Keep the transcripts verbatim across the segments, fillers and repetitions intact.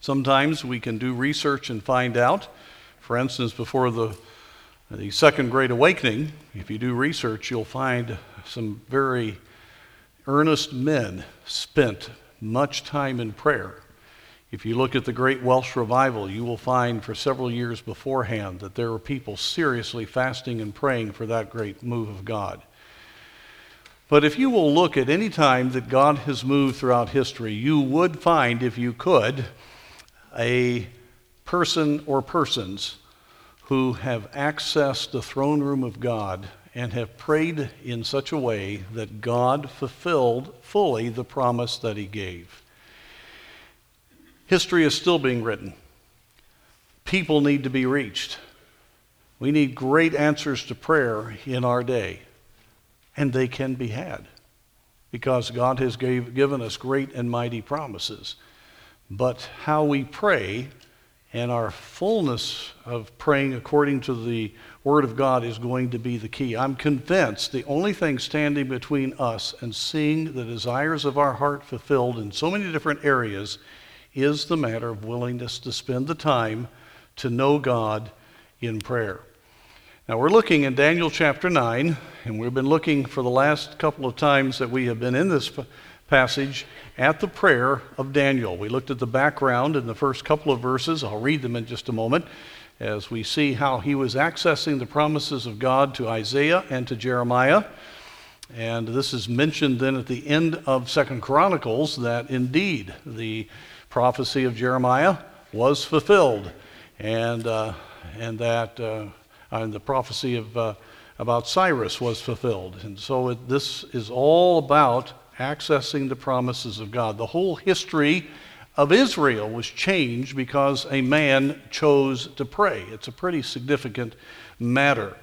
Sometimes we can do research and find out. For instance, before the, the Second Great Awakening, if you do research, you'll find some very earnest men spent much time in prayer. If you look at the Great Welsh Revival, you will find for several years beforehand that there were people seriously fasting and praying for that great move of God. But if you will look at any time that God has moved throughout history, you would find, if you could, a person or persons who have accessed the throne room of God and have prayed in such a way that God fulfilled fully the promise that he gave. History is still being written. People need to be reached. We need great answers to prayer in our day, and they can be had because God has gave, given us great and mighty promises. But how we pray and our fullness of praying according to the Word of God is going to be the key. I'm convinced the only thing standing between us and seeing the desires of our heart fulfilled in so many different areas is the matter of willingness to spend the time to know God in prayer. Now we're looking in Daniel chapter nine, and we've been looking for the last couple of times that we have been in this passage at the prayer of Daniel. We looked at the background in the first couple of verses. I'll read them in just a moment as we see how he was accessing the promises of God to Isaiah and to Jeremiah. And this is mentioned then at the end of Second Chronicles that indeed the prophecy of Jeremiah was fulfilled, and uh, and that uh, and the prophecy of uh, about Cyrus was fulfilled. And so it, this is all about accessing the promises of God. The whole history of Israel was changed because a man chose to pray. It's a pretty significant matter.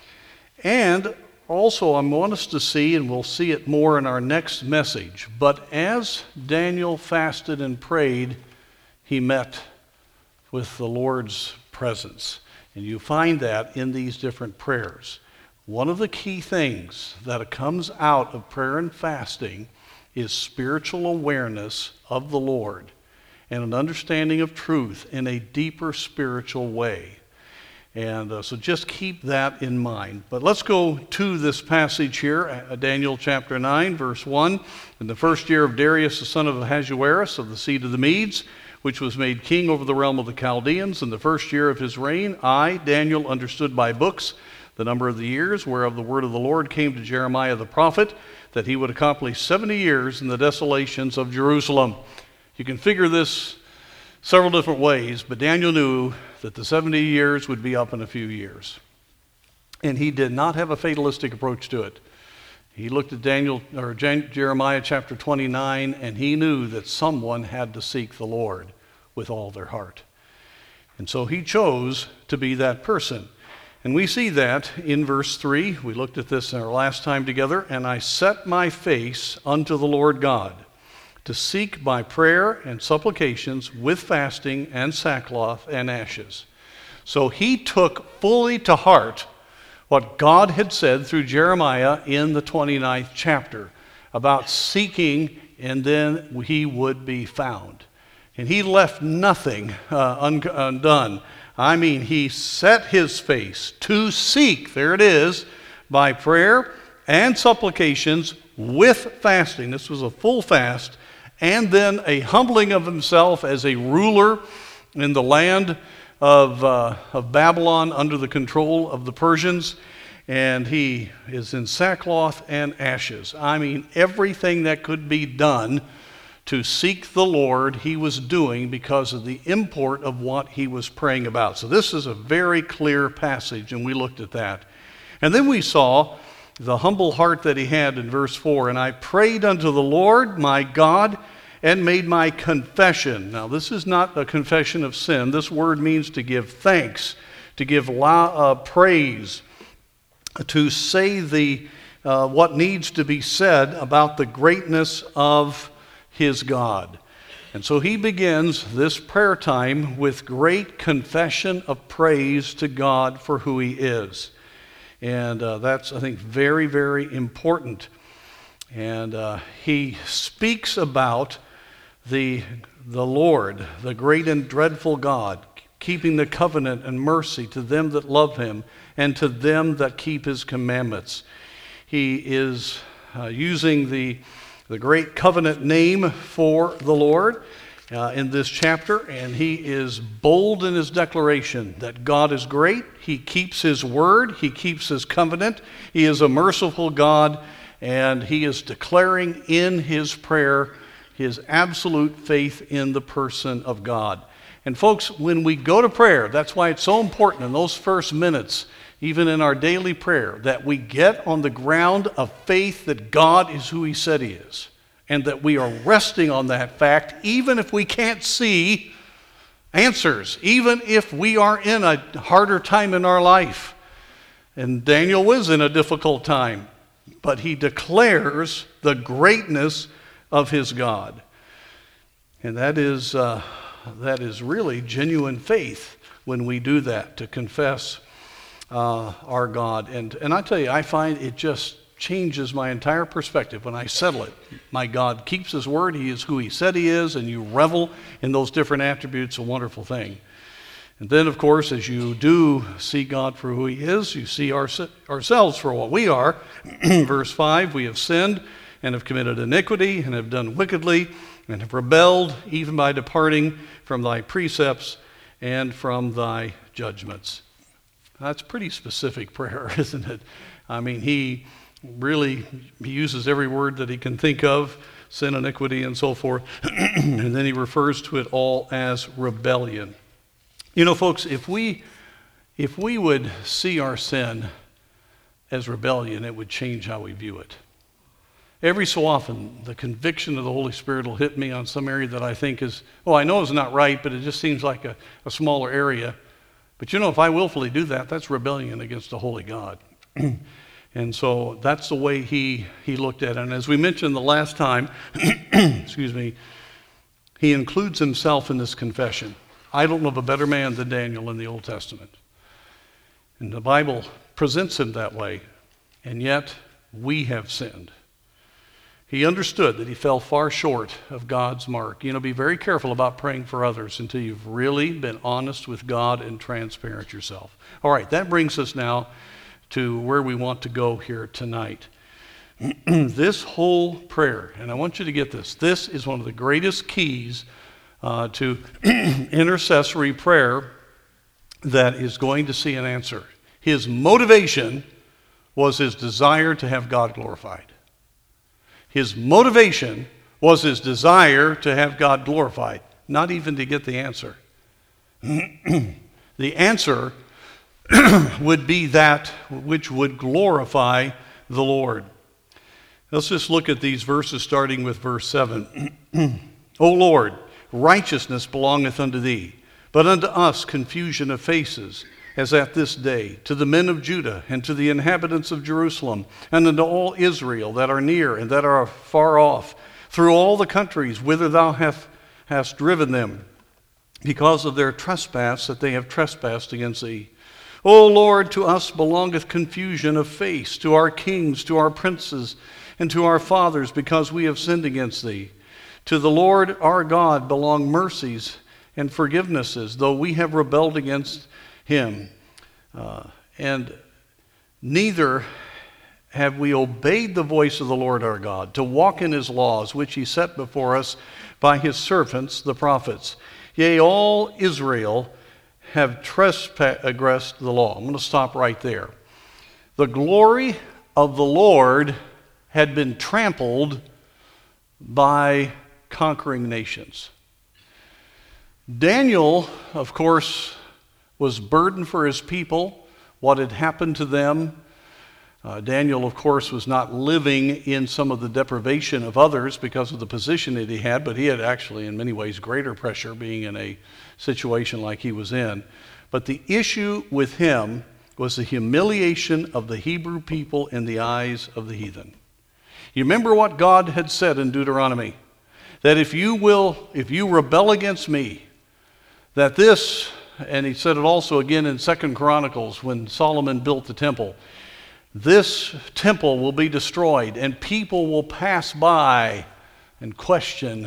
And also, I want us to see, and we'll see it more in our next message, but as Daniel fasted and prayed, he met with the Lord's presence. And you find that in these different prayers. One of the key things that comes out of prayer and fasting is spiritual awareness of the Lord and an understanding of truth in a deeper spiritual way. And uh, so just keep that in mind. But let's go to this passage here, uh, Daniel chapter nine, verse one. In the first year of Darius, the son of Ahasuerus, of the seed of the Medes, which was made king over the realm of the Chaldeans, in the first year of his reign, I, Daniel, understood by books the number of the years whereof the word of the Lord came to Jeremiah the prophet, that he would accomplish seventy years in the desolations of Jerusalem. You can figure this several different ways, but Daniel knew that the seventy years would be up in a few years. And he did not have a fatalistic approach to it. He looked at Daniel or Jeremiah chapter twenty-nine, and he knew that someone had to seek the Lord with all their heart. And so he chose to be that person. And we see that in verse three. We looked at this in our last time together. And I set my face unto the Lord God, to seek by prayer and supplications with fasting and sackcloth and ashes. So he took fully to heart what God had said through Jeremiah in the twenty-ninth chapter about seeking, and then he would be found. And he left nothing uh, undone. I mean, he set his face to seek, there it is, by prayer and supplications with fasting. This was a full fast. And then a humbling of himself as a ruler in the land of, uh, of Babylon under the control of the Persians. And he is in sackcloth and ashes. I mean, everything that could be done to seek the Lord, he was doing because of the import of what he was praying about. So this is a very clear passage, and we looked at that. And then we saw the humble heart that he had in verse four. And I prayed unto the Lord my God and made my confession. Now, this is not a confession of sin. This word means to give thanks, to give la- uh, praise, to say the uh, what needs to be said about the greatness of his God. And so he begins this prayer time with great confession of praise to God for who he is. And uh, that's, I think, very, very important. And uh, he speaks about the, the Lord, the great and dreadful God, keeping the covenant and mercy to them that love him and to them that keep his commandments. He is uh, using the, the great covenant name for the Lord uh, in this chapter, and he is bold in his declaration that God is great. He keeps his word. He keeps his covenant. He is a merciful God, and he is declaring in his prayer his absolute faith in the person of God. And folks, when we go to prayer, that's why it's so important in those first minutes, even in our daily prayer, that we get on the ground of faith that God is who he said he is, and that we are resting on that fact, even if we can't see answers, even if we are in a harder time in our life. And Daniel was in a difficult time, but he declares the greatness of his God. And that is, uh, that is really genuine faith when we do that, to confess uh, our God. And, and I tell you, I find it just changes my entire perspective when I settle it. My God keeps his word. He is who he said he is, and you revel in those different attributes, a wonderful thing. And then, of course, as you do see God for who he is, you see our, ourselves for what we are. Verse five, we have sinned and have committed iniquity and have done wickedly and have rebelled even by departing from thy precepts and from thy judgments. That's pretty specific prayer, isn't it? I mean, he really he uses every word that he can think of, sin, iniquity, and so forth, and then he refers to it all as rebellion. You know, folks, if we if we would see our sin as rebellion, it would change how we view it. Every so often, the conviction of the Holy Spirit will hit me on some area that I think is, well, I know is not right, but it just seems like a, a smaller area. But you know, if I willfully do that, that's rebellion against the holy God. And so that's the way he, he looked at it. And as we mentioned the last time, excuse me, he includes himself in this confession. I don't know of a better man than Daniel in the Old Testament. And the Bible presents him that way. And yet, we have sinned. He understood that he fell far short of God's mark. You know, be very careful about praying for others until you've really been honest with God and transparent yourself. All right, that brings us now to where we want to go here tonight. This whole prayer, and I want you to get this, this is one of the greatest keys uh, to intercessory prayer that is going to see an answer. His motivation was his desire to have God glorified. His motivation was his desire to have God glorified, not even to get the answer. The answer would be that which would glorify the Lord. Let's just look at these verses starting with verse seven. O Lord, righteousness belongeth unto thee, but unto us confusion of faces, as at this day, to the men of Judah and to the inhabitants of Jerusalem, and unto all Israel that are near and that are far off, through all the countries whither thou hast, hast driven them, because of their trespass that they have trespassed against thee. O Lord, to us belongeth confusion of face, to our kings, to our princes, and to our fathers, because we have sinned against thee. To the Lord our God belong mercies and forgivenesses, though we have rebelled against him. Uh, and neither have we obeyed the voice of the Lord our God, to walk in his laws, which he set before us by his servants, the prophets. Yea, all Israel have transgressed the law. I'm going to stop right there. The glory of the Lord had been trampled by conquering nations. Daniel, of course, was burdened for his people, what had happened to them. Uh, Daniel, of course, was not living in some of the deprivation of others because of the position that he had, but he had actually, in many ways, greater pressure being in a situation like he was in. But the issue with him was the humiliation of the Hebrew people in the eyes of the heathen. You remember what God had said in Deuteronomy? That if you will, if you rebel against me, that this, and he said it also again in Second Chronicles when Solomon built the temple, this temple will be destroyed and people will pass by and question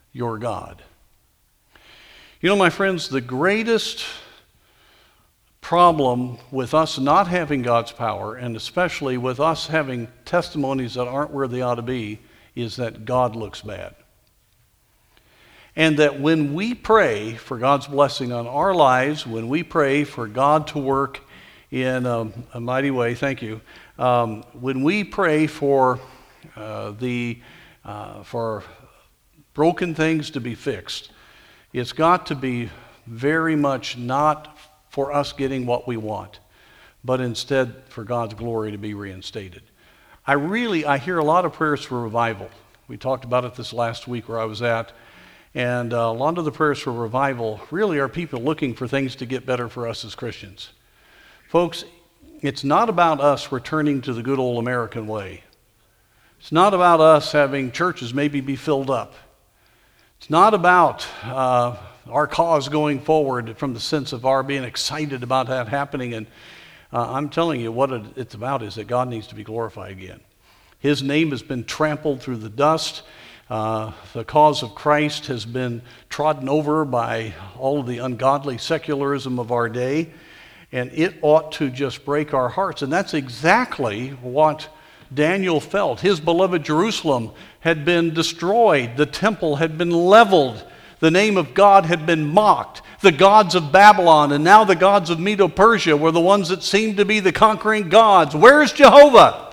your God. You know, my friends, the greatest problem with us not having God's power, and especially with us having testimonies that aren't where they ought to be, is that God looks bad. And that when we pray for God's blessing on our lives, when we pray for God to work in a, a mighty way, thank you, um, when we pray for uh, the uh, for broken things to be fixed, it's got to be very much not for us getting what we want, but instead for God's glory to be reinstated. I really, I hear a lot of prayers for revival. We talked about it this last week where I was at, and uh, a lot of the prayers for revival really are people looking for things to get better for us as Christians. Folks, it's not about us returning to the good old American way. It's not about us having churches maybe be filled up. It's not about uh, our cause going forward from the sense of our being excited about that happening. And uh, I'm telling you, what it's about is that God needs to be glorified again. His name has been trampled through the dust. Uh, the cause of Christ has been trodden over by all of the ungodly secularism of our day. And it ought to just break our hearts. And that's exactly what Daniel felt. His beloved Jerusalem had been destroyed. The temple had been leveled. The name of God had been mocked. The gods of Babylon and now the gods of Medo-Persia were the ones that seemed to be the conquering gods. Where's Jehovah?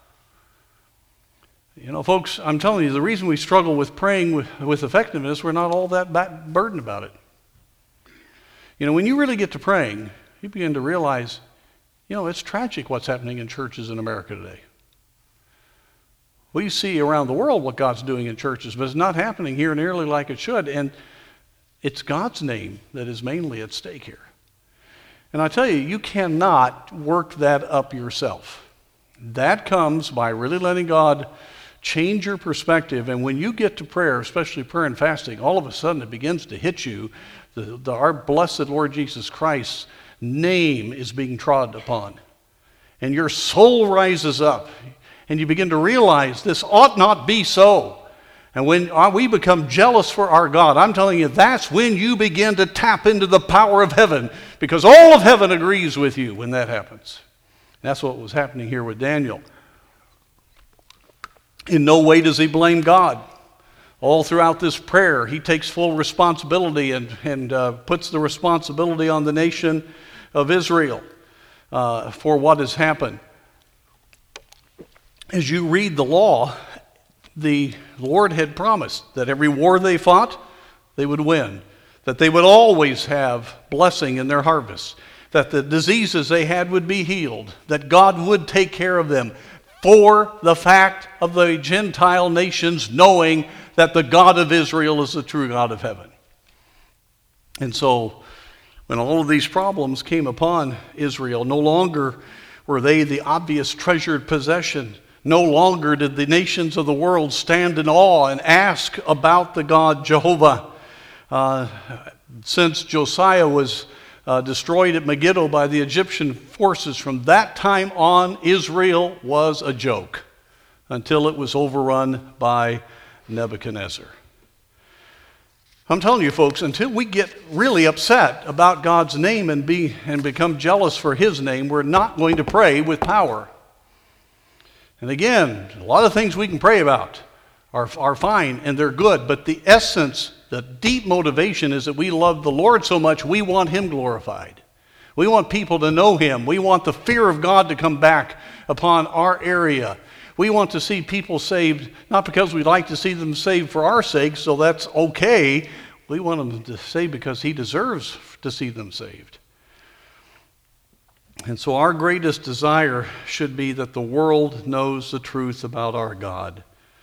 You know, folks, I'm telling you, the reason we struggle with praying with, with effectiveness, we're not all that back burdened about it. You know, when you really get to praying, you begin to realize, you know, it's tragic what's happening in churches in America today. We see around the world what God's doing in churches, but it's not happening here nearly like it should. And it's God's name that is mainly at stake here. And I tell you, you cannot work that up yourself. That comes by really letting God change your perspective. And when you get to prayer, especially prayer and fasting, all of a sudden it begins to hit you. The, the, our blessed Lord Jesus Christ's name is being trod upon. And your soul rises up. And you begin to realize this ought not be so. And when we become jealous for our God, I'm telling you, that's when you begin to tap into the power of heaven, because all of heaven agrees with you when that happens. That's what was happening here with Daniel. In no way does he blame God. All throughout this prayer, he takes full responsibility and, and uh, puts the responsibility on the nation of Israel uh, for what has happened. As you read the law, the Lord had promised that every war they fought, they would win, that they would always have blessing in their harvest, that the diseases they had would be healed, that God would take care of them, for the fact of the Gentile nations knowing that the God of Israel is the true God of heaven. And so, when all of these problems came upon Israel, no longer were they the obvious treasured possession. No longer did the nations of the world stand in awe and ask about the God Jehovah. Uh, since Josiah was uh, destroyed at Megiddo by the Egyptian forces, from that time on, Israel was a joke until it was overrun by Nebuchadnezzar. I'm telling you, folks, until we get really upset about God's name and be and become jealous for His name, we're not going to pray with power. And again, a lot of things we can pray about are, are fine and they're good, but the essence, the deep motivation is that we love the Lord so much we want Him glorified. We want people to know Him. We want the fear of God to come back upon our area. We want to see people saved, not because we'd like to see them saved for our sake, so that's okay. We want them to save because He deserves to see them saved. And so our greatest desire should be that the world knows the truth about our God.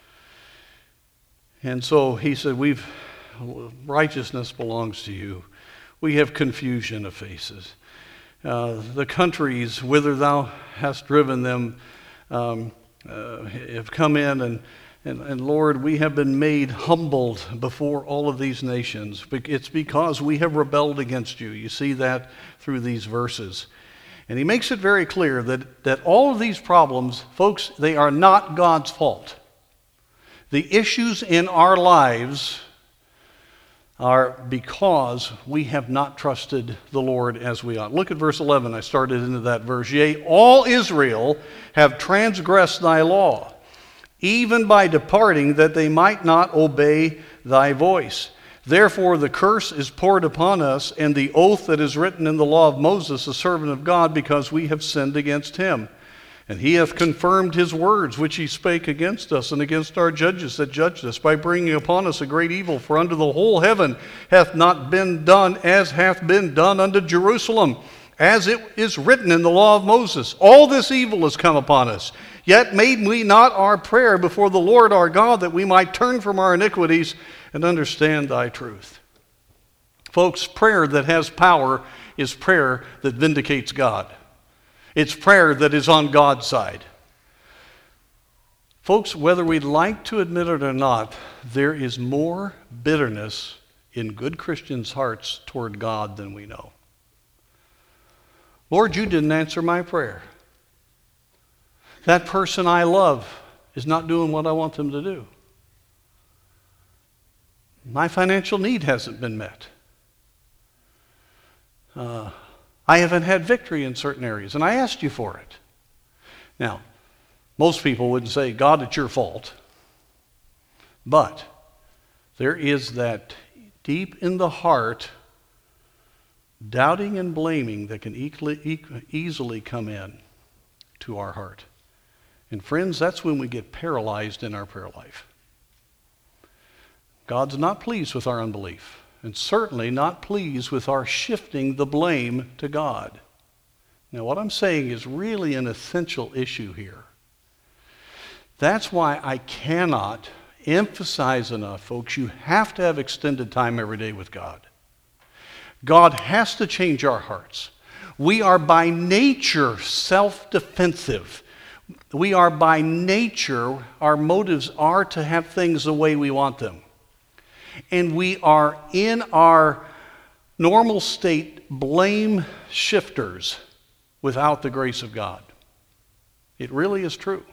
And so he said, we've righteousness belongs to you. We have confusion of faces. Uh, the countries whither thou hast driven them um, uh, have come in, and, and, and Lord, we have been made humbled before all of these nations. It's because we have rebelled against you. You see that through these verses. And he makes it very clear that, that all of these problems, folks, they are not God's fault. The issues in our lives are because we have not trusted the Lord as we ought. Look at verse eleven. I started into that verse. Yea, all Israel have transgressed thy law, even by departing, that they might not obey thy voice. Therefore the curse is poured upon us, and the oath that is written in the law of Moses, the servant of God, because we have sinned against him. And he hath confirmed his words, which he spake against us and against our judges that judged us, by bringing upon us a great evil. For unto the whole heaven hath not been done as hath been done unto Jerusalem, as it is written in the law of Moses. All this evil is come upon us. Yet made we not our prayer before the Lord our God, that we might turn from our iniquities and understand thy truth. Folks, prayer that has power is prayer that vindicates God. It's prayer that is on God's side. Folks, whether we'd like to admit it or not, there is more bitterness in good Christians' hearts toward God than we know. Lord, you didn't answer my prayer. That person I love is not doing what I want them to do. My financial need hasn't been met. Uh, I haven't had victory in certain areas, and I asked you for it. Now, most people wouldn't say, God, it's your fault. But there is that deep in the heart doubting and blaming that can easily come in to our heart. And friends, that's when we get paralyzed in our prayer life. God's not pleased with our unbelief, and certainly not pleased with our shifting the blame to God. Now, what I'm saying is really an essential issue here. That's why I cannot emphasize enough, folks, you have to have extended time every day with God. God has to change our hearts. We are by nature self-defensive. We are by nature, our motives are to have things the way we want them. And we are in our normal state blame shifters without the grace of God. It really is true.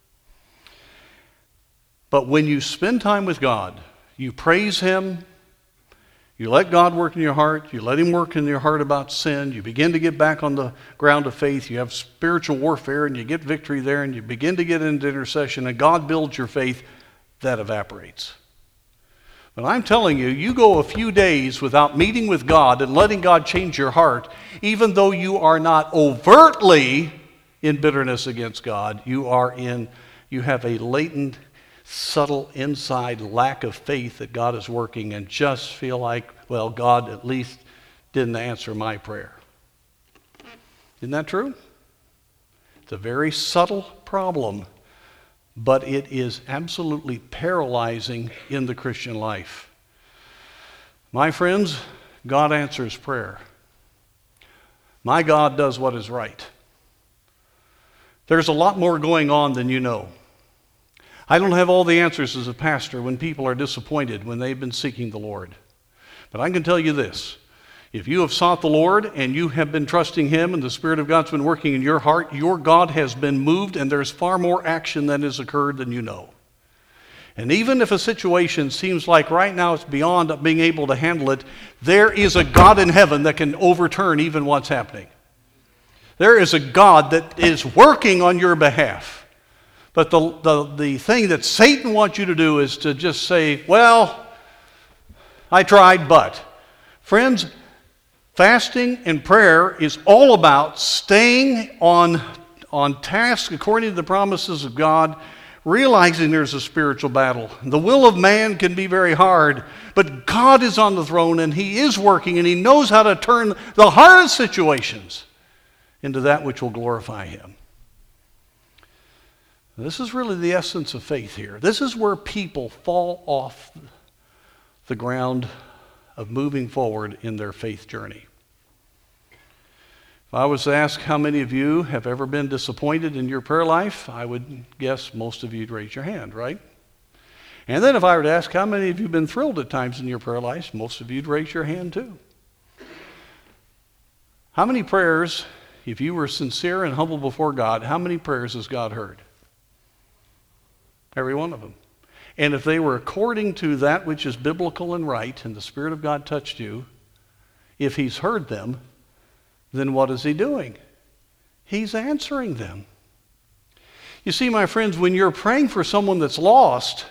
But when you spend time with God, you praise him, you let God work in your heart, you let him work in your heart about sin, you begin to get back on the ground of faith, you have spiritual warfare and you get victory there, and you begin to get into intercession, and God builds your faith, that evaporates. But I'm telling you, you go a few days without meeting with God and letting God change your heart, even though you are not overtly in bitterness against God, you are in, you have a latent, subtle inside lack of faith that God is working, and just feel like, well, God at least didn't answer my prayer. Isn't that true? It's a very subtle problem, but it is absolutely paralyzing in the Christian life. My friends, God answers prayer. My God does what is right. There's a lot more going on than you know. I don't have all the answers as a pastor when people are disappointed when they've been seeking the Lord. But I can tell you this. If you have sought the Lord and you have been trusting him and the Spirit of God's been working in your heart, your God has been moved, and there's far more action that has occurred than you know. And even if a situation seems like right now it's beyond being able to handle it, there is a God in heaven that can overturn even what's happening. There is a God that is working on your behalf. But the, the, the thing that Satan wants you to do is to just say, well, I tried, but. Friends, fasting and prayer is all about staying on, on task according to the promises of God, realizing there's a spiritual battle. The will of man can be very hard, but God is on the throne and he is working, and he knows how to turn the hardest situations into that which will glorify him. This is really the essence of faith here. This is where people fall off the ground of moving forward in their faith journey. If I was to ask how many of you have ever been disappointed in your prayer life, I would guess most of you'd raise your hand, right? And then if I were to ask how many of you have been thrilled at times in your prayer life, most of you'd raise your hand too. How many prayers, if you were sincere and humble before God, how many prayers has God heard? Every one of them. And if they were according to that which is biblical and right, and the Spirit of God touched you, if he's heard them, then what is he doing? He's answering them. You see, my friends, when you're praying for someone that's lost,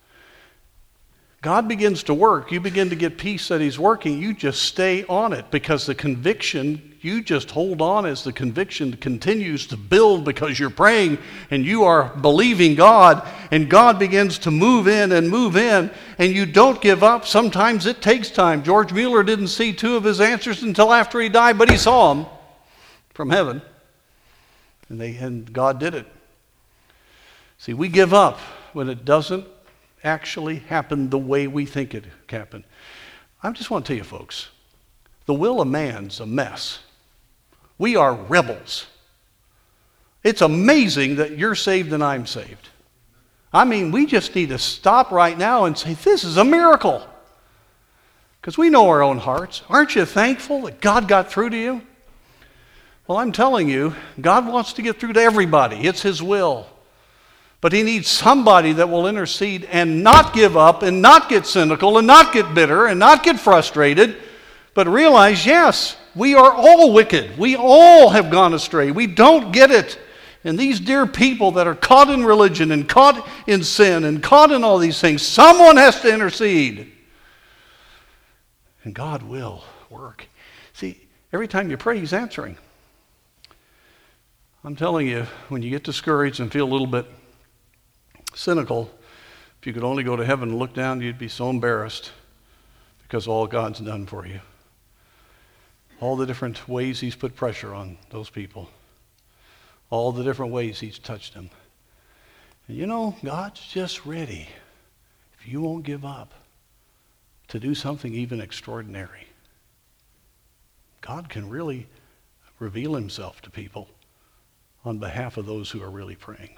God begins to work. You begin to get peace that he's working. You just stay on it because the conviction, you just hold on as the conviction continues to build because you're praying and you are believing God, and God begins to move in and move in, and you don't give up. Sometimes it takes time. George Mueller didn't see two of his answers until after he died, but he saw them from heaven, and, they, and God did it. See, we give up when it doesn't actually happen the way we think it happened. I just want to tell you, folks, the will of man's a mess. We are rebels. It's amazing that you're saved and I'm saved. I mean, we just need to stop right now and say, this is a miracle. Because we know our own hearts. Aren't you thankful that God got through to you? Well, I'm telling you, God wants to get through to everybody. It's his will. But he needs somebody that will intercede and not give up and not get cynical and not get bitter and not get frustrated, but realize, yes, we are all wicked. We all have gone astray. We don't get it. And these dear people that are caught in religion and caught in sin and caught in all these things, someone has to intercede. And God will work. See, every time you pray, he's answering. I'm telling you, when you get discouraged and feel a little bit cynical, if you could only go to heaven and look down, you'd be so embarrassed because all God's done for you. All the different ways he's put pressure on those people. All the different ways he's touched them. And you know, God's just ready, if you won't give up, to do something even extraordinary. God can really reveal himself to people on behalf of those who are really praying.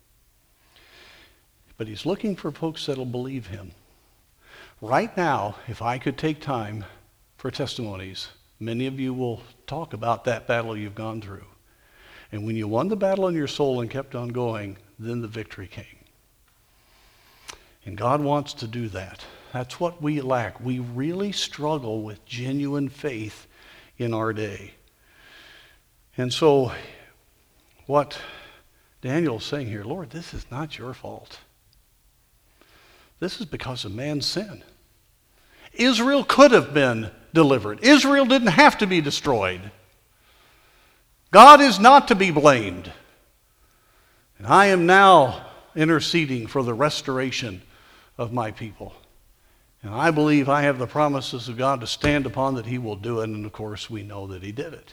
But he's looking for folks that'll believe him. Right now, if I could take time for testimonies, many of you will talk about that battle you've gone through. And when you won the battle in your soul and kept on going, then the victory came. And God wants to do that. That's what we lack. We really struggle with genuine faith in our day. And so, what Daniel's saying here, Lord, this is not your fault. This is because of man's sin. Israel could have been delivered. Israel didn't have to be destroyed. God is not to be blamed. And I am now interceding for the restoration of my people. And I believe I have the promises of God to stand upon that he will do it. And of course, we know that he did it.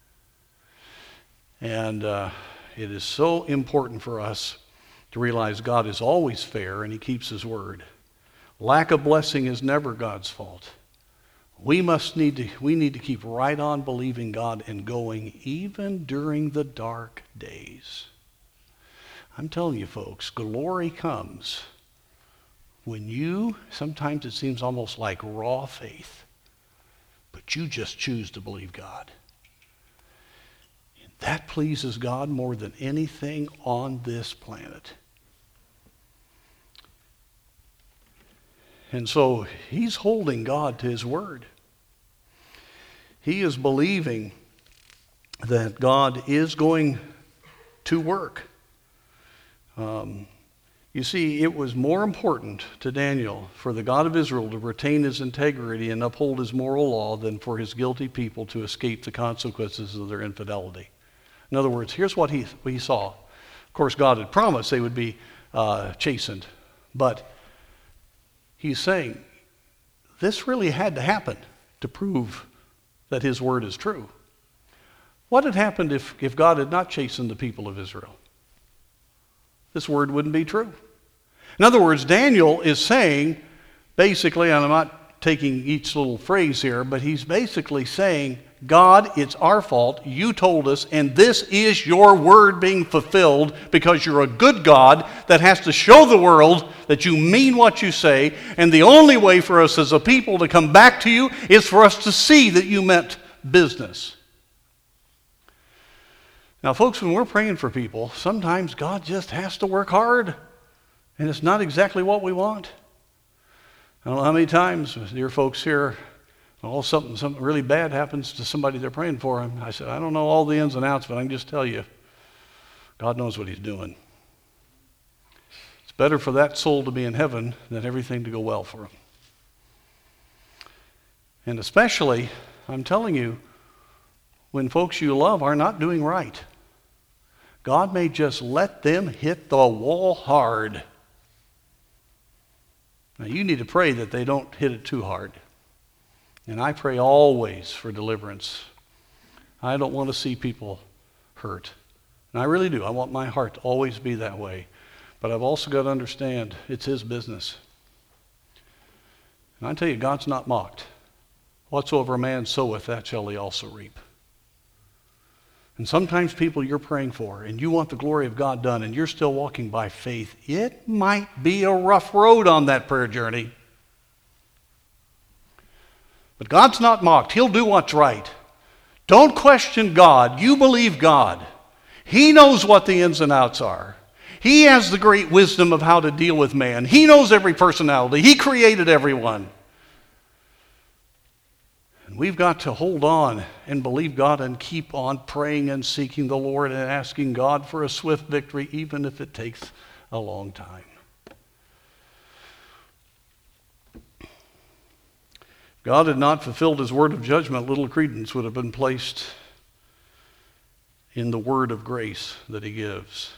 And uh, it is so important for us to realize God is always fair and he keeps his word. Lack of blessing is never God's fault. We must need to, we need to keep right on believing God and going even during the dark days. I'm telling you folks, glory comes when you, sometimes it seems almost like raw faith, but you just choose to believe God. That pleases God more than anything on this planet. And so he's holding God to his word. He is believing that God is going to work. Um, you see, it was more important to Daniel for the God of Israel to retain his integrity and uphold his moral law than for his guilty people to escape the consequences of their infidelity. In other words, here's what he, what he saw. Of course, God had promised they would be uh, chastened. But he's saying, this really had to happen to prove that his word is true. What had happened if, if God had not chastened the people of Israel? This word wouldn't be true. In other words, Daniel is saying, basically, and I'm not taking each little phrase here, but he's basically saying, God, it's our fault. You told us, and this is your word being fulfilled because you're a good God that has to show the world that you mean what you say. And the only way for us as a people to come back to you is for us to see that you meant business. Now, folks, when we're praying for people, sometimes God just has to work hard. And it's not exactly what we want. I don't know how many times, dear folks here, all something, something really bad happens to somebody they're praying for. And I said, I don't know all the ins and outs, but I can just tell you, God knows what he's doing. It's better for that soul to be in heaven than everything to go well for him. And especially, I'm telling you, when folks you love are not doing right, God may just let them hit the wall hard. Now, you need to pray that they don't hit it too hard. And I pray always for deliverance. I don't want to see people hurt. And I really do. I want my heart to always be that way. But I've also got to understand it's his business. And I tell you, God's not mocked. Whatsoever a man soweth, that shall he also reap. And sometimes people you're praying for, and you want the glory of God done, and you're still walking by faith, it might be a rough road on that prayer journey. But God's not mocked. He'll do what's right. Don't question God. You believe God. He knows what the ins and outs are. He has the great wisdom of how to deal with man. He knows every personality. He created everyone. And we've got to hold on and believe God and keep on praying and seeking the Lord and asking God for a swift victory, even if it takes a long time. If God had not fulfilled his word of judgment, little credence would have been placed in the word of grace that he gives.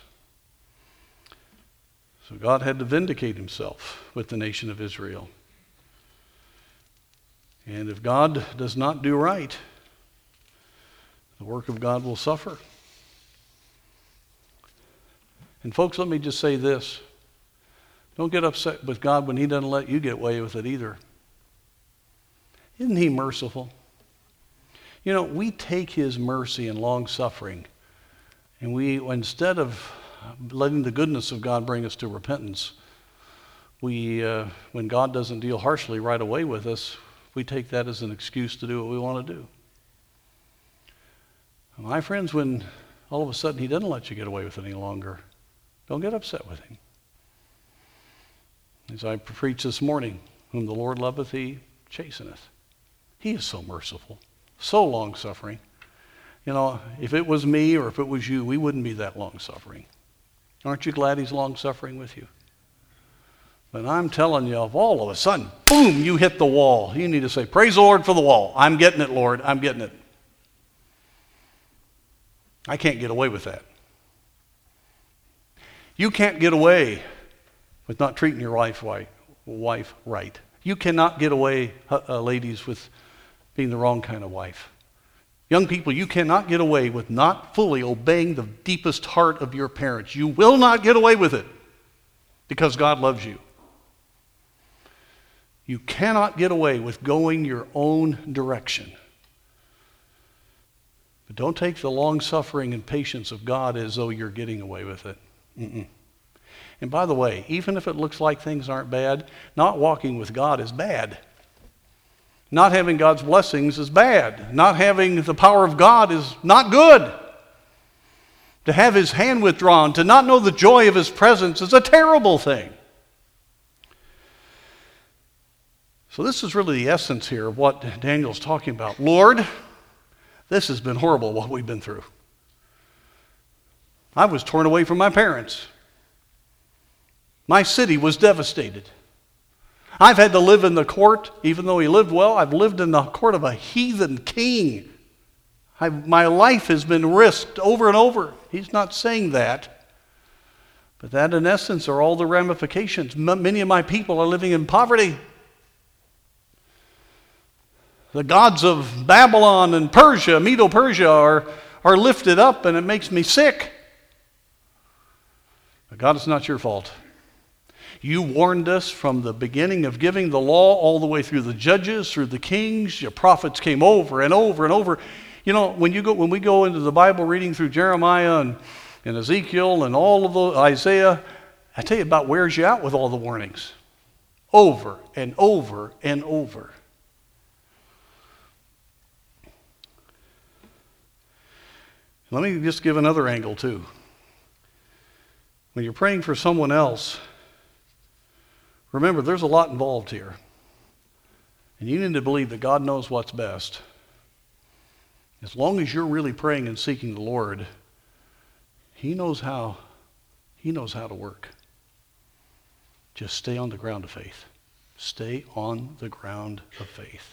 So God had to vindicate himself with the nation of Israel. And if God does not do right, the work of God will suffer. And folks, let me just say this. Don't get upset with God when he doesn't let you get away with it either. Isn't he merciful? You know, we take his mercy and long suffering, and we, instead of letting the goodness of God bring us to repentance, we, uh, when God doesn't deal harshly right away with us, we take that as an excuse to do what we want to do. My friends, when all of a sudden he doesn't let you get away with it any longer, don't get upset with him. As I preached this morning, whom the Lord loveth, he chasteneth. He is so merciful, so long-suffering. You know, if it was me or if it was you, we wouldn't be that long-suffering. Aren't you glad he's long-suffering with you? But I'm telling you, if all of a sudden, boom, you hit the wall, you need to say, praise the Lord for the wall. I'm getting it, Lord. I'm getting it. I can't get away with that. You can't get away with not treating your wife, wife, wife right. You cannot get away, uh, ladies, with being the wrong kind of wife. Young people, you cannot get away with not fully obeying the deepest heart of your parents. You will not get away with it because God loves you. You cannot get away with going your own direction. But don't take the long-suffering and patience of God as though you're getting away with it. Mm-mm. And by the way, even if it looks like things aren't bad, not walking with God is bad. Not having God's blessings is bad. Not having the power of God is not good. To have his hand withdrawn, to not know the joy of his presence is a terrible thing. So this is really the essence here of what Daniel's talking about. Lord, this has been horrible what we've been through. I was torn away from my parents. My city was devastated. I've had to live in the court, even though he lived well, I've lived in the court of a heathen king. I've, my life has been risked over and over. He's not saying that. But that, in essence, are all the ramifications. M- many of my people are living in poverty. The gods of Babylon and Persia, Medo-Persia, are, are lifted up, and it makes me sick. But God, it's not your fault. You warned us from the beginning of giving the law all the way through the judges, through the kings. Your prophets came over and over and over. You know, when you go, when we go into the Bible reading through Jeremiah and, and Ezekiel and all of the Isaiah, I tell you, about wears you out with all the warnings. Over and over and over. Let me just give another angle too. When you're praying for someone else, Remember, there's a lot involved here. And you need to believe that God knows what's best. As long as you're really praying and seeking the Lord, He knows how, He knows how to work. Just stay on the ground of faith. Stay on the ground of faith.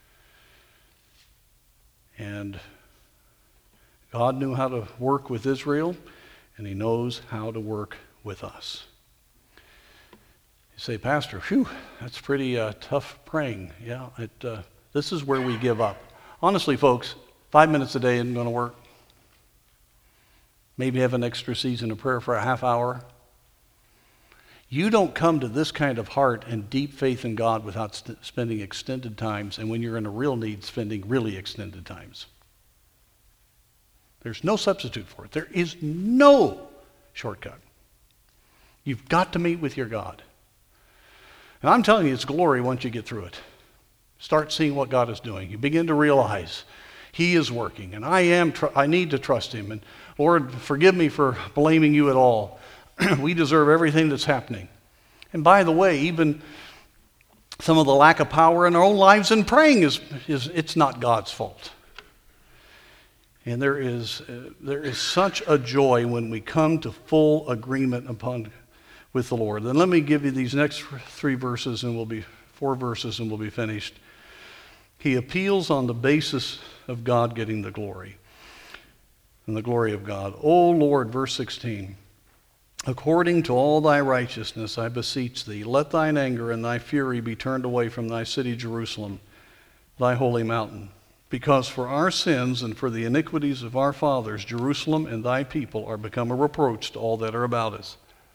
And God knew how to work with Israel, and He knows how to work with us. You say, Pastor, phew, that's pretty uh, tough praying. Yeah, it, uh, this is where we give up. Honestly, folks, five minutes a day isn't going to work. Maybe have an extra season of prayer for a half hour. You don't come to this kind of heart and deep faith in God without st- spending extended times, and when you're in a real need, spending really extended times. There's no substitute for it. There is no shortcut. You've got to meet with your God. And I'm telling you, it's glory once you get through it. Start seeing what God is doing. You begin to realize He is working, and I am. Tr- I need to trust Him. And Lord, forgive me for blaming You at all. We deserve everything that's happening. And by the way, even some of the lack of power in our own lives in praying is, is it's not God's fault. And there is uh, there is such a joy when we come to full agreement upon with the Lord. Then let me give you these next three verses, and we'll be four verses, and we'll be finished. He appeals on the basis of God getting the glory, and the glory of God. O Lord, verse sixteen. According to all thy righteousness, I beseech thee, let thine anger and thy fury be turned away from thy city Jerusalem, thy holy mountain. Because for our sins and for the iniquities of our fathers, Jerusalem and thy people are become a reproach to all that are about us.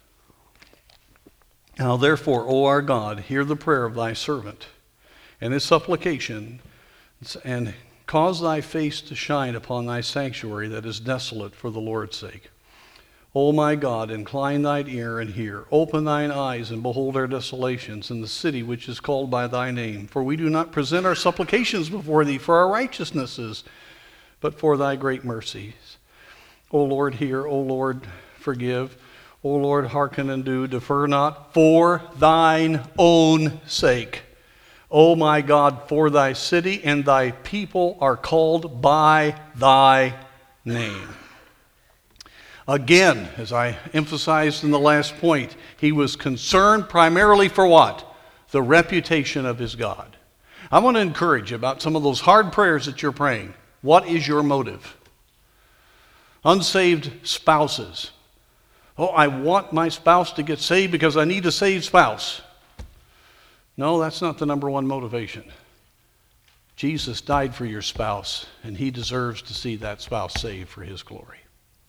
Now therefore, O our God, hear the prayer of thy servant and his supplication, and cause thy face to shine upon thy sanctuary that is desolate for the Lord's sake. O my God, incline thine ear and hear. Open thine eyes and behold our desolations in the city which is called by thy name. For we do not present our supplications before thee for our righteousnesses, but for thy great mercies. O Lord, hear. O Lord, forgive. O Lord, hearken and do. Defer not for thine own sake. O my God, for thy city and thy people are called by thy name. Again, as I emphasized in the last point, he was concerned primarily for what? The reputation of his God. I want to encourage you about some of those hard prayers that you're praying. What is your motive? Unsaved spouses. Oh, I want my spouse to get saved because I need a saved spouse. No, that's not the number one motivation. Jesus died for your spouse, and he deserves to see that spouse saved for his glory.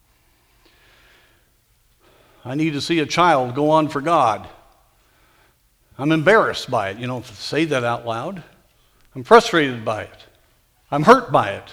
I need to see a child go on for God. I'm embarrassed by it. You don't say that out loud. I'm frustrated by it. I'm hurt by it.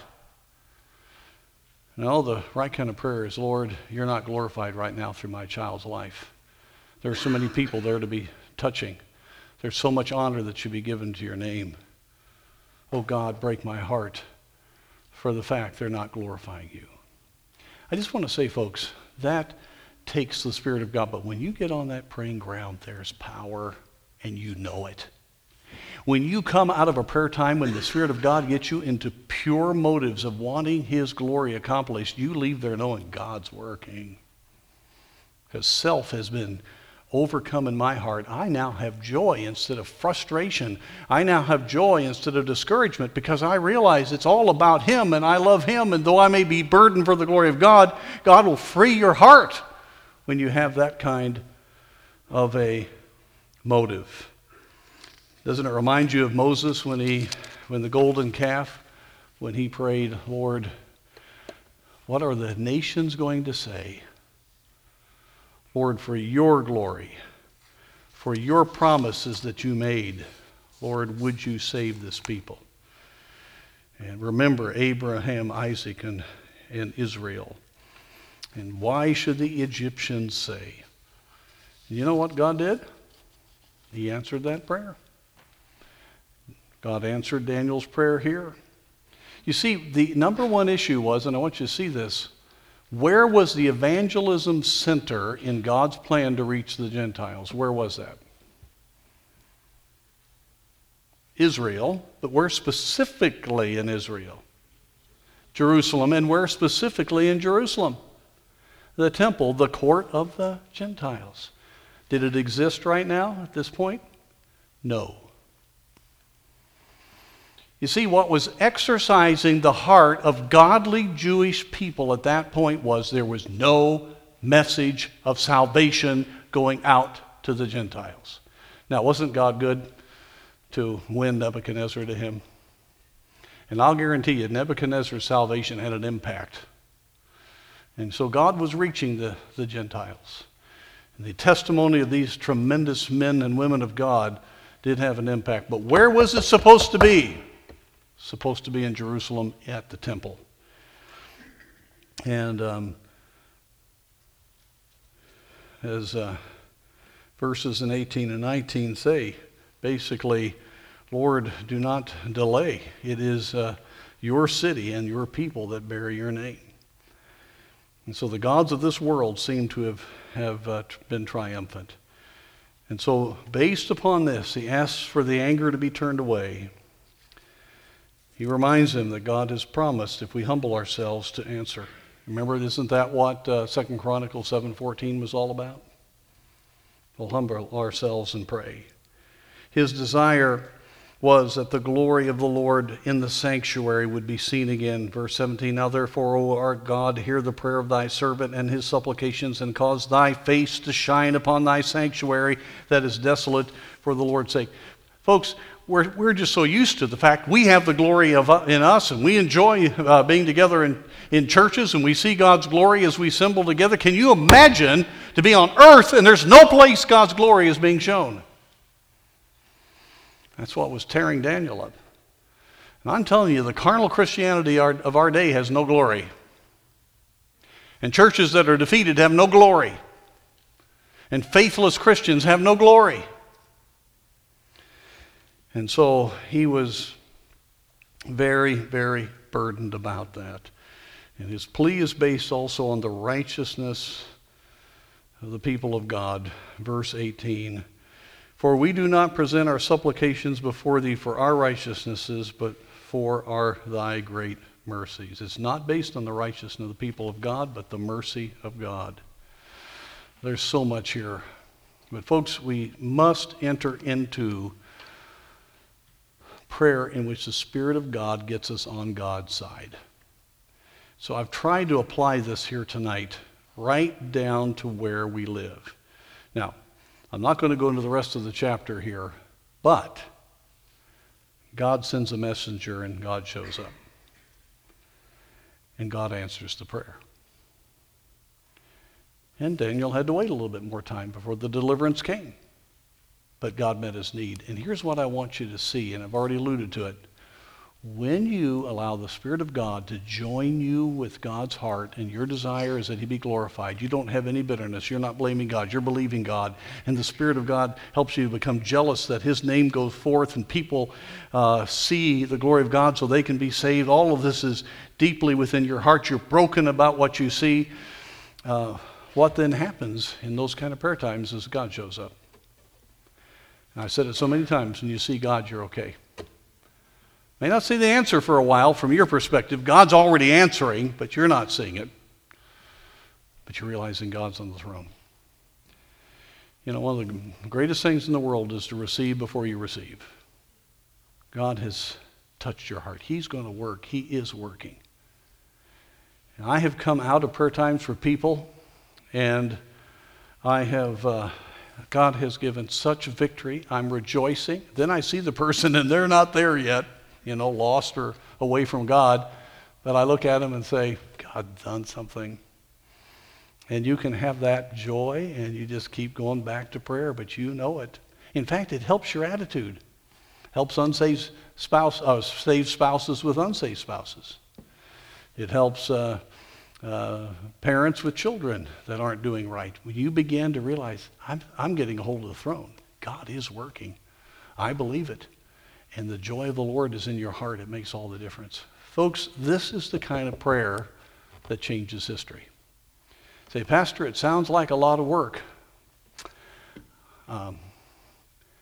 No, the right kind of prayer is, Lord, you're not glorified right now through my child's life. There are so many people there to be touching. There's so much honor that should be given to your name. Oh God, break my heart for the fact they're not glorifying you. I just want to say, folks, that takes the Spirit of God. But when you get on that praying ground, there's power, and you know it. When you come out of a prayer time, when the Spirit of God gets you into pure motives of wanting His glory accomplished, you leave there knowing God's working. Because self has been overcome in my heart. I now have joy instead of frustration. I now have joy instead of discouragement because I realize it's all about Him and I love Him. And though I may be burdened for the glory of God, God will free your heart when you have that kind of a motive. Doesn't it remind you of Moses when he, when the golden calf, when he prayed, Lord, what are the nations going to say? Lord, for your glory, for your promises that you made, Lord, would you save this people? And remember Abraham, Isaac, and, and Israel. And why should the Egyptians say? And you know what God did? He answered that prayer. God answered Daniel's prayer here. You see, the number one issue was, and I want you to see this, where was the evangelism center in God's plan to reach the Gentiles? Where was that? Israel, but where specifically in Israel? Jerusalem. And where specifically in Jerusalem? The temple, the court of the Gentiles. Did it exist right now at this point? No. You see, what was exercising the heart of godly Jewish people at that point was there was no message of salvation going out to the Gentiles. Now, wasn't God good to win Nebuchadnezzar to him? And I'll guarantee you, Nebuchadnezzar's salvation had an impact. And so God was reaching the, the Gentiles. And the testimony of these tremendous men and women of God did have an impact. But where was it supposed to be? Supposed to be in Jerusalem at the temple. And um, as uh, verses in eighteen and nineteen say, basically, Lord, do not delay. It is uh, your city and your people that bear your name. And so the gods of this world seem to have, have uh, been triumphant. And so based upon this, he asks for the anger to be turned away. He reminds them that God has promised, if we humble ourselves, to answer. Remember, isn't that what uh, Second Chronicles seven fourteen was all about? We'll humble ourselves and pray. His desire was that the glory of the Lord in the sanctuary would be seen again. Verse seventeen, now therefore, O our God, hear the prayer of thy servant and his supplications, and cause thy face to shine upon thy sanctuary that is desolate for the Lord's sake. Folks, we're, we're just so used to the fact we have the glory of in us, and we enjoy uh, being together in, in churches, and we see God's glory as we assemble together. Can you imagine to be on earth and there's no place God's glory is being shown? That's what was tearing Daniel up. And I'm telling you, the carnal Christianity of our day has no glory. And churches that are defeated have no glory. And faithless Christians have no glory. And so he was very, very burdened about that. And his plea is based also on the righteousness of the people of God. Verse eighteen. For we do not present our supplications before thee for our righteousnesses, but for our thy great mercies. It's not based on the righteousness of the people of God, but the mercy of God. There's so much here. But folks, we must enter into prayer in which the Spirit of God gets us on God's side. So I've tried to apply this here tonight, right down to where we live. Now, I'm not going to go into the rest of the chapter here, but God sends a messenger and God shows up. And God answers the prayer. And Daniel had to wait a little bit more time before the deliverance came. But God met his need. And here's what I want you to see, and I've already alluded to it. When you allow the Spirit of God to join you with God's heart, and your desire is that he be glorified, you don't have any bitterness, you're not blaming God, you're believing God, and the Spirit of God helps you become jealous that his name goes forth and people uh, see the glory of God so they can be saved. All of this is deeply within your heart. You're broken about what you see. Uh, what then happens in those kind of prayer times is God shows up. And I've said it so many times, when you see God, you're okay. May not see the answer for a while from your perspective. God's already answering, but you're not seeing it. But you're realizing God's on the throne. You know, one of the greatest things in the world is to receive before you receive. God has touched your heart. He's going to work. He is working. And I have come out of prayer times for people, and I have... Uh, God has given such victory. I'm rejoicing. Then I see the person and they're not there yet, you know, lost or away from God. But I look at them and say, God's done something. And you can have that joy and you just keep going back to prayer, but you know it. In fact, it helps your attitude. Helps unsaved spouse, uh, saved spouses with unsaved spouses. It helps uh, Uh, parents with children that aren't doing right. When you begin to realize, I'm, I'm getting a hold of the throne. God is working. I believe it. And the joy of the Lord is in your heart. It makes all the difference. Folks, this is the kind of prayer that changes history. Say, Pastor, it sounds like a lot of work. Um,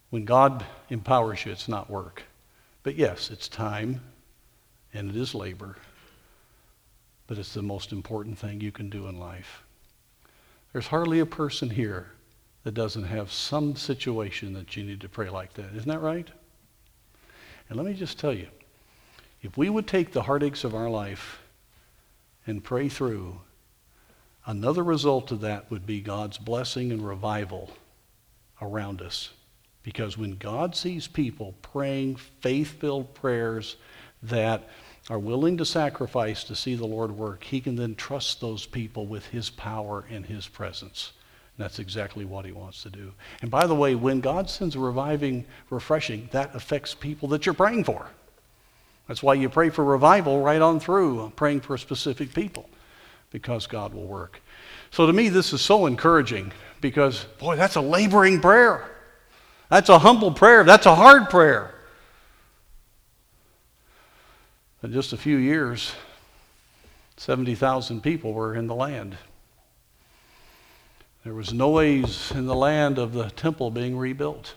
When God empowers you, it's not work. But yes, it's time and it is labor. But it's the most important thing you can do in life. There's hardly a person here that doesn't have some situation that you need to pray like that. Isn't that right? And let me just tell you, if we would take the heartaches of our life and pray through, another result of that would be God's blessing and revival around us. Because when God sees people praying faith-filled prayers that are willing to sacrifice to see the Lord work, he can then trust those people with his power and his presence. And that's exactly what he wants to do. And by the way, when God sends a reviving, refreshing, that affects people that you're praying for. That's why you pray for revival right on through, praying for specific people, because God will work. So to me, this is so encouraging because, boy, that's a laboring prayer. That's a humble prayer. That's a hard prayer. In just a few years, seventy thousand people were in the land. There was noise in the land of the temple being rebuilt.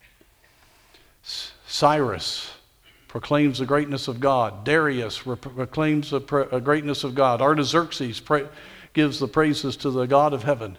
Cyrus proclaims the greatness of God. Darius proclaims the greatness of God. Artaxerxes gives the praises to the God of heaven.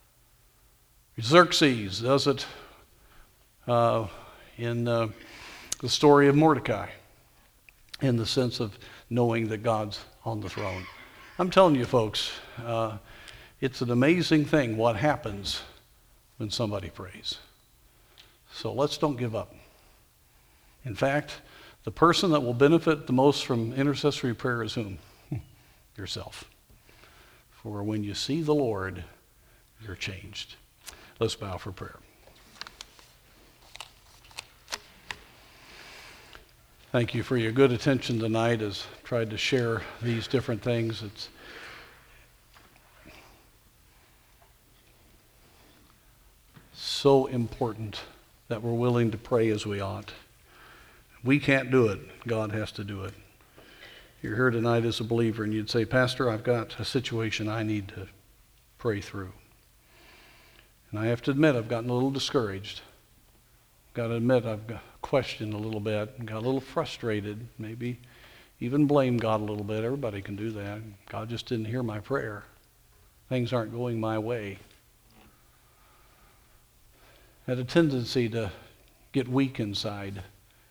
Xerxes does it uh, in uh, the story of Mordecai, in the sense of knowing that God's on the throne. I'm telling you, folks, uh, it's an amazing thing what happens when somebody prays. So let's don't give up. In fact, the person that will benefit the most from intercessory prayer is whom? Yourself. For when you see the Lord, you're changed. Let's bow for prayer. Thank you for your good attention tonight as I tried to share these different things. It's so important that we're willing to pray as we ought. We can't do it. God has to do it. You're here tonight as a believer and you'd say, Pastor, I've got a situation I need to pray through. And I have to admit, I've gotten a little discouraged. Got to admit, I've got questioned a little bit and got a little frustrated, maybe even blame God a little bit. Everybody can do that. God just didn't hear my prayer. Things aren't going my way. I had a tendency to get weak inside.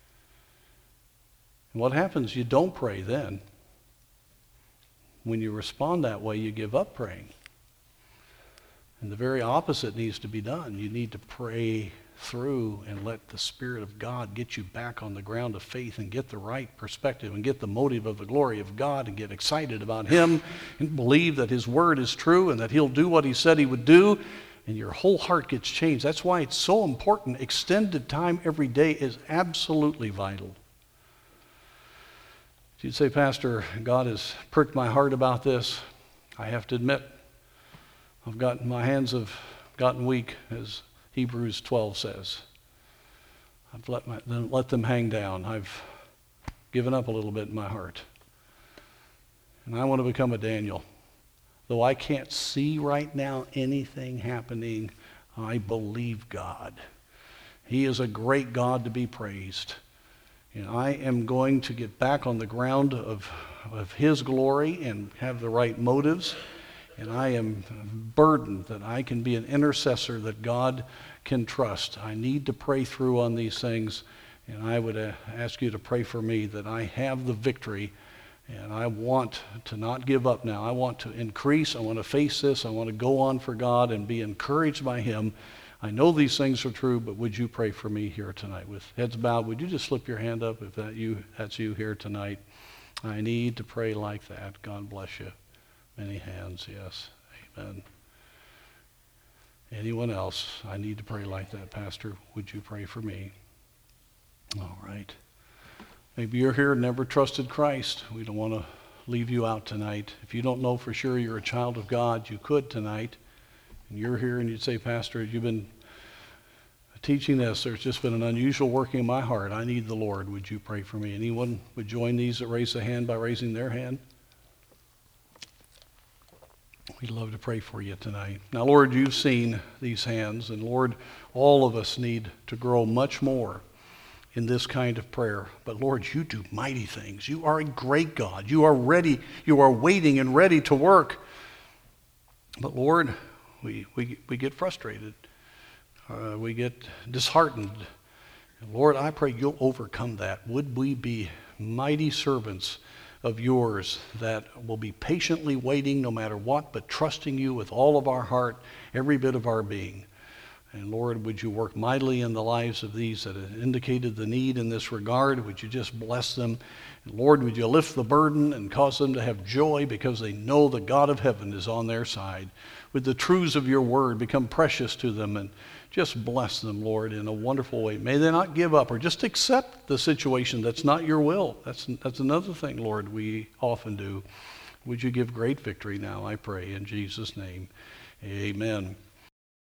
And what happens? You don't pray then. When you respond that way, you give up praying. And the very opposite needs to be done. You need to pray through and let the Spirit of God get you back on the ground of faith and get the right perspective and get the motive of the glory of God and get excited about Him and believe that His Word is true and that He'll do what He said He would do, and your whole heart gets changed. That's why it's so important. Extended time every day is absolutely vital. If you'd say, Pastor, God has pricked my heart about this, I have to admit, I've gotten, my hands have gotten weak, as Hebrews twelve says. I've let, my, let them hang down. I've given up a little bit in my heart. And I want to become a Daniel. Though I can't see right now anything happening, I believe God. He is a great God to be praised. And I am going to get back on the ground of, of His glory and have the right motives. And I am burdened that I can be an intercessor that God can trust. I need to pray through on these things, and I would uh, ask you to pray for me that I have the victory, and I want to not give up now. I want to increase. I want to face this. I want to go on for God and be encouraged by Him. I know these things are true, but would you pray for me here tonight? With heads bowed, would you just slip your hand up if that you that's you here tonight? I need to pray like that. God bless you. Many hands, yes. Amen. Anyone else? I need to pray like that, Pastor. Would you pray for me? All right. Maybe you're here and never trusted Christ. We don't want to leave you out tonight. If you don't know for sure you're a child of God, you could tonight. And you're here and you'd say, Pastor, you've been teaching this. There's just been an unusual working in my heart. I need the Lord. Would you pray for me? Anyone would join these that raise a hand by raising their hand? We'd love to pray for you tonight. Now, Lord, you've seen these hands, and Lord, all of us need to grow much more in this kind of prayer. But Lord, you do mighty things. You are a great God. You are ready. You are waiting and ready to work. But Lord, we, we, we get frustrated. Uh, we get disheartened. And Lord, I pray you'll overcome that. Would we be mighty servants of yours that will be patiently waiting no matter what, but trusting you with all of our heart, every bit of our being. And Lord, would you work mightily in the lives of these that have indicated the need in this regard? Would you just bless them? And Lord, would you lift the burden and cause them to have joy because they know the God of heaven is on their side? Would the truths of your word become precious to them, and just bless them, Lord, in a wonderful way. May they not give up or just accept the situation that's not your will. That's, that's another thing, Lord, we often do. Would you give great victory now, I pray, in Jesus' name. Amen.